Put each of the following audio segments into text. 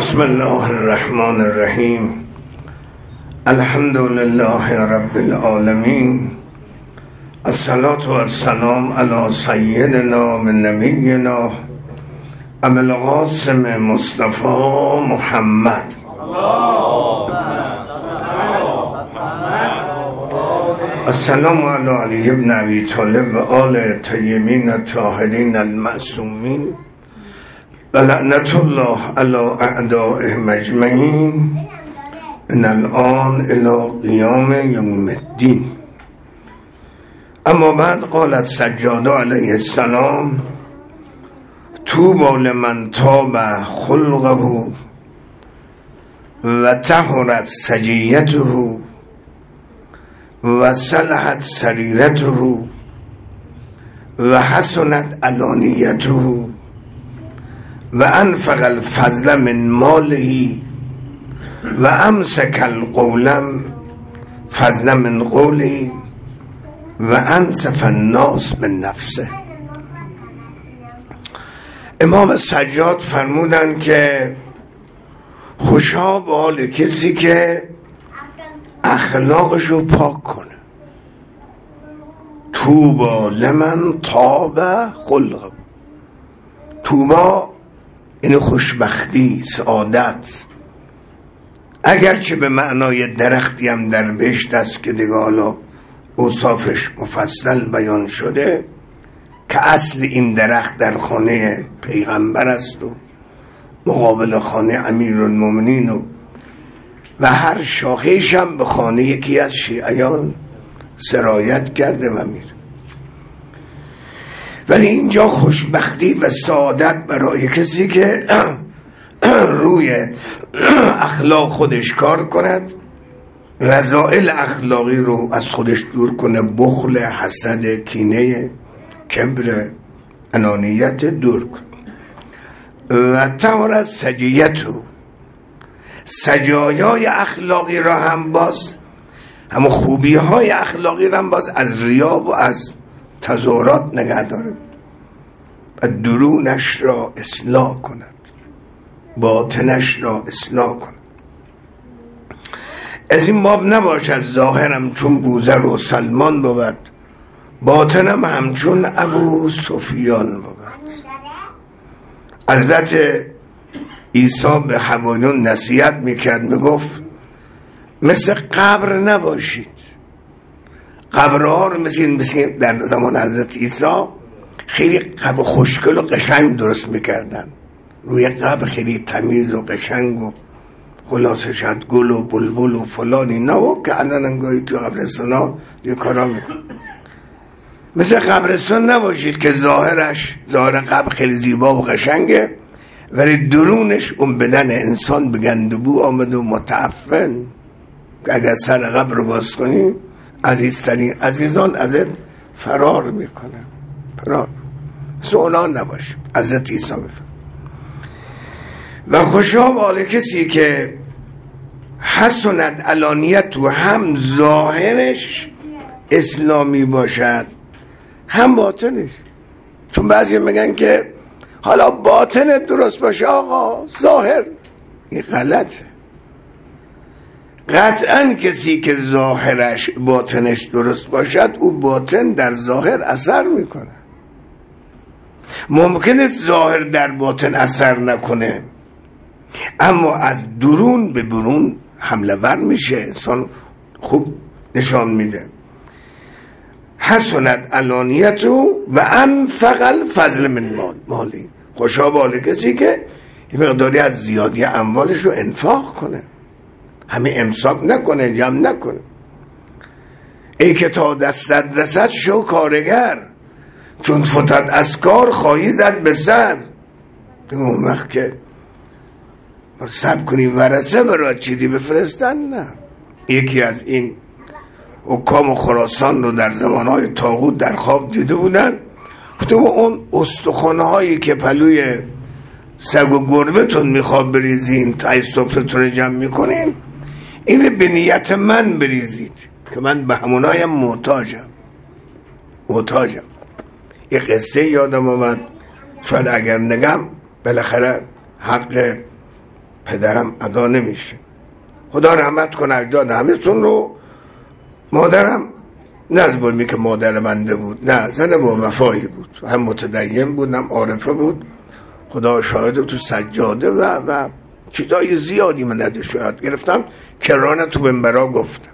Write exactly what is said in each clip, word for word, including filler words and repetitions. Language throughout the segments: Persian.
بسم الله الرحمن الرحیم. الحمد لله رب العالمین. الصلاة والسلام علی سیدنا و نبینا ابی القاسم مصطفی محمد. السلام علی علی ابن ابی طالب و آل طیبین الطاهرین المعصومین و لعنت الله علی اعدائهم اجمعین من الآن الی قیام یوم الدین. اما بعد قالت سجاده علیه السلام طوبی لمن طاب خلقه و طهرت سجیته و صلحت سریرته و حسنت علانیته و انفق الفضل من ماله و امسک القول فضل من قوله و انصف الناس من نفسه. امام سجاد فرمودن که خوشا به حال کسی که اخلاقشو پاک کنه. طوبی لمن طاب خلقه. طوبا این خوشبختی، سعادت، اگرچه به معنای درختی هم در بهشت است که دیگه حالا اوصافش مفصل بیان شده که اصل این درخت در خانه پیغمبر است و مقابل خانه امیرالمومنین و و هر شاخه‌اش هم به خانه یکی از شیعیان سرایت کرده و میره. ولی اینجا خوشبختی و سعادت برای کسی که روی اخلاق خودش کار کند، رذائل اخلاقی رو از خودش دور کنه، بخل، حسد، کینه، کبر، انانیت دور کنه. و طهرت سجیته، سجایای اخلاقی را هم باز، همون خوبی های اخلاقی را هم باز از ریا و از تظاهرات نگه داره و درونش را اصلاح کند، باطنش را اصلاح کند. از این باب نباشد ظاهرم چون بوذر و سلمان بود، باطنم همچون ابو سفیان بود. حضرت عیسی به حواریون نصیحت میکرد، میگفت مثل قبر نباشید. قبرها رو مثل, مثل در زمان حضرت عیسی خیلی قبر خوشگل و قشنگ درست میکردن، روی قبر خیلی تمیز و قشنگ و خلاصه شد گل و بلبل و فلانی نه و که الان انگاهی تو قبرستان ها یه کارا میکن. مثل قبرستان نباشید که ظاهرش ظاهر قبر خیلی زیبا و قشنگه ولی درونش اون بدن انسان به گندبو آمد و متعفن که اگر سر قبر رو باز کنی عزیزترین عزیزان ازت فرار میکنه. فرار سؤالان نباش. حضرت عیسی بفرد و خوشا به حال کسی که حسنت علانیت و هم ظاهرش اسلامی باشد هم باطنش. چون بعضی میگن که حالا باطن درست باشه آقا، ظاهر این غلطه. قطعا کسی که ظاهرش باطنش درست باشد او باطن در ظاهر اثر میکنه. ممکنه ظاهر در باطن اثر نکنه اما از درون به برون حمله ور میشه، انسان خوب نشان میده. حسنت علانیتو و انفق الفضل من مال مالی. خوشا به حال کسی که یه مقداری از زیادی اموالش رو انفاق کنه، همه امساک نکنه، جمع نکنه. ای که تا دستت رسد شو کارگر، چون فتد از کار خواهی زد به سر. اون وقت که سب کنی ورسه برای چیزی بفرستن نه. یکی از این حکام خراسان رو در زمانهای طاغوت در خواب دیده بودن، گفته اون استخوانه هایی که پلوی سگ و گربتون میخواد بریزین تای سفرتون رو جمع میکنین، این به نیت من بریزید که من به همونایم محتاجم محتاجم یه قصه یادم آمد، شاید اگر نگم بالاخره حق پدرم ادا نمیشه. خدا رحمت کنه اجداد همه‌تون رو. مادرم نه از بایمی که مادر بنده بود، نه زن با وفایی بود، هم متدین بود هم عارفه بود. خدا شاهده تو سجاده و و چیزای زیادی من ازش یاد گرفتم کرانه تو منبرا گفتم.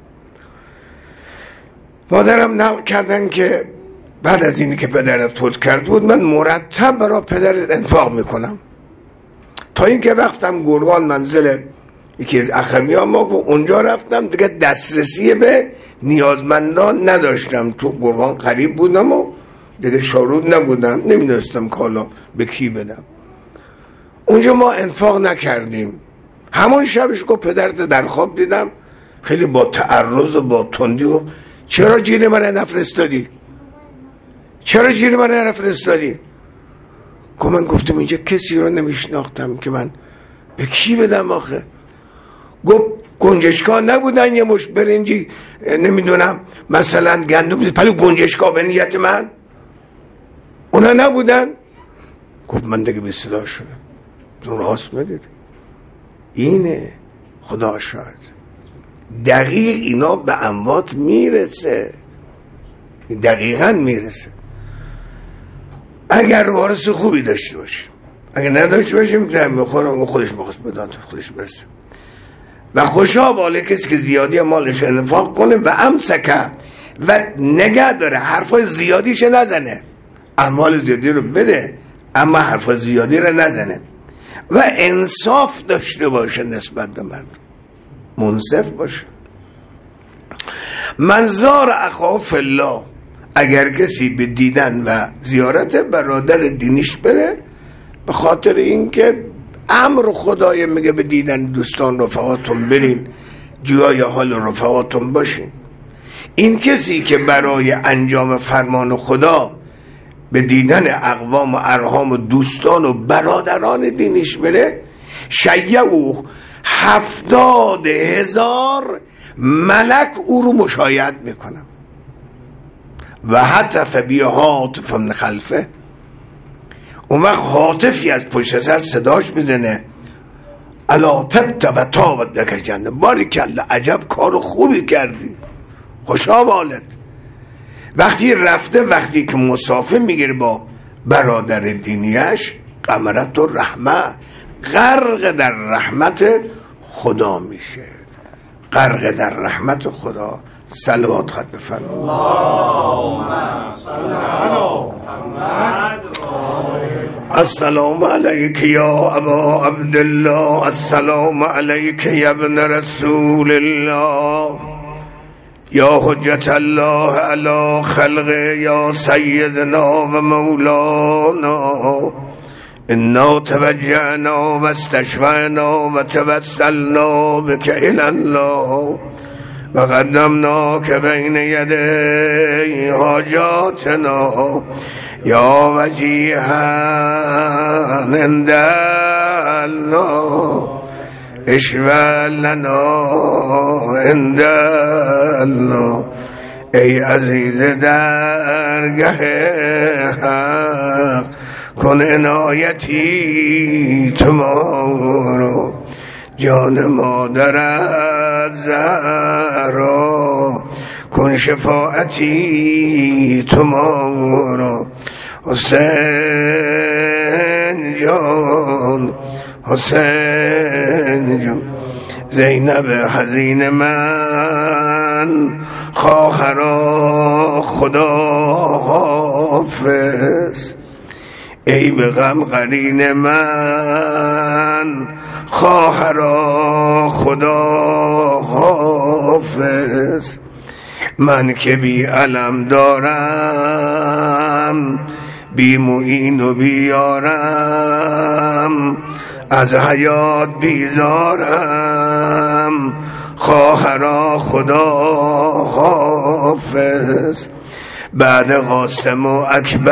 مادرم نقل کردن که بعد از اینی که پدرت فوت کرد بود من مرتب برای پدرت انفاق میکنم، تا اینکه رفتم گرگان منزل یکی از اخمیان ما که اونجا رفتم دیگه دسترسی به نیازمندان نداشتم. تو گرگان قریب بودم و دیگه شارود نبودم، نمیدونستم کالا به کی بدم. اونجا ما انفاق نکردیم. همون شبش که پدرت در خواب دیدم خیلی با تعرض و با تندی و چرا جیر من نفرستادی؟ چرا جیر من نفرستادی؟ که من گفتم اینجا کسی رو نمیشناختم که من به کی بدم آخه. گفت گنجشکا نبودن یه مش برنجی نمیدونم مثلا گندم پلو گنجشکا به نیت من اونا نبودن؟ گفت من دیگه به صدا شدم. راست میگید. اینه خدا شاهد دقیق اینا به اموات میرسه، دقیقا میرسه. اگر وارث خوبی داشته باشیم، اگر نداشته باشیم که میخورم و خودش بخواست بداد خودش برسه. و خوشا باله کسی که زیادی مالش انفاق کنه و امسکه و نگه داره حرفای زیادیش نزنه. اموال زیادی رو بده اما حرفای زیادی رو نزنه و انصاف داشته باشه نسبت به مردم، منصف باشه. منظار اخاه فی الله، اگر کسی به دیدن و زیارت برادر دینیش بره به خاطر اینکه امر خدای میگه به دیدن دوستان رفقاتون برین، جوای حال رفقاتون باشین. این کسی که برای انجام فرمان خدا به دیدن اقوام و ارحام و دوستان و برادران دینیش بره، شیعو هفتاد هزار ملک او رو مشاهد میکنم و حتف بی هاتف من خلفه. اون وقت هاتفی از پشت سر صداش میزنه الا تبت و تابت لک الجنه، باریکلا عجب کار خوبی کردی، خوشا بالت. وقتی رفته، وقتی که مسافه میگیره با برادر دینیش، قمرت و رحمه، غرق در رحمت خدا میشه، غرق در رحمت خدا. صلوات خط بفرمایید. اللهم صل علی محمد. السلام علیک یا ابا عبدالله، السلام علیک یا ابن رسول الله، یا حجت الله علی خلق، یا سیدنا و مولانا. انا توجهنا و استشفعنا و توسلنا بک الی الله و قدمناک بین یدی حاجاتنا یا وجیها عند الله اشفع لنا عند الله. ای عزیز درگه حق کن عنایتی تو ما رو، جان مادرت زهرا کن شفاعتی تو ما رو. حسین جان حسین جان، زینب حزین من خواهرا خدا حافظ. ای به غم قرین من خواهرا خدا حافظ. من که بی علم دارم، بی معین و بیارم، از حیات بیزارم، خواهرا خدا حافظ. بعد قاسم و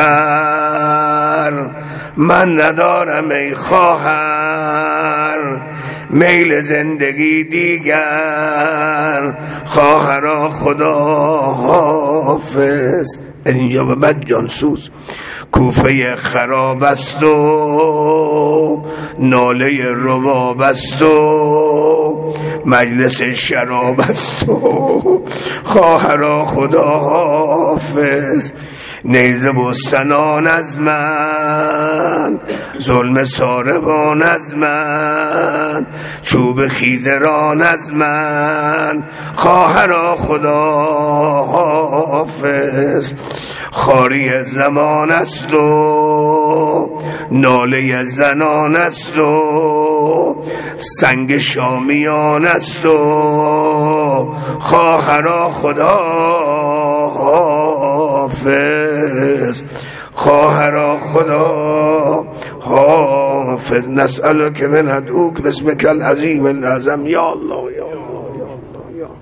اکبر من ندارم ای خواهر، میل زندگی دیگر، خواهرا خدا حافظ. اینجا به بعد جانسوز. کوفه خراب است و ناله رباب است و مجلس شراب است و خواهرا خدا حافظ. نیزه و سنان از من، ظلم ساربان از من، چوب خیزران از من، خواهرا خدا حافظ. خاری زمان است و ناله زنان است و سنگ شامیان است و خواهرا خدا حافظ. خواهرا خدا حافظ. نسألك من هدوك باسمك العظيم الأعظم یا الله یا الله یا الله یا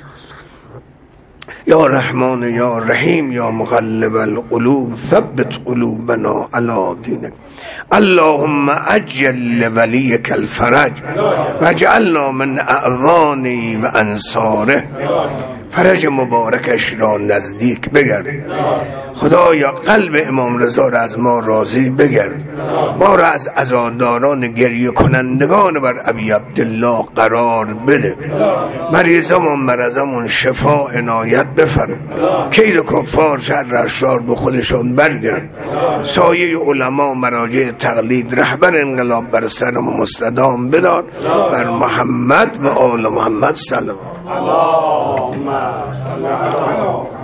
یا رحمان یا رحیم یا مقلب القلوب ثبت قلوبنا على دینک. اللهم اجل لولیک الفرج واجعلنا من اعوانه و انصاره. فرج مبارکش را نزدیک بگرد. خدایا قلب امام رضا را از ما راضی بگرد. ما را از عزاداران گریه کنندگان بر ابی عبدالله قرار بده. مریضمون مرضمون شفا عنایت بفرما. کید کفار شر اشرار به خودشون برگرد. سایه علما مراجع تقلید رهبر انقلاب بر سر مستدام بدار. بر محمد و آل محمد سلام. اللهم صل علی